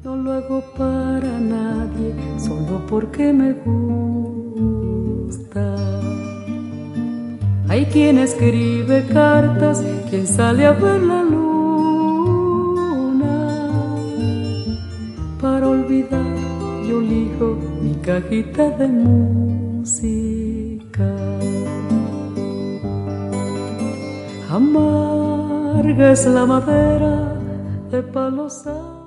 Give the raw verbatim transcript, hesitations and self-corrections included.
No lo hago para nadie, solo porque me gusta. Hay quien escribe cartas, quien sale a ver la luna. Para olvidar yo lijo mi cajita de música. Amarga es la madera de palo santo.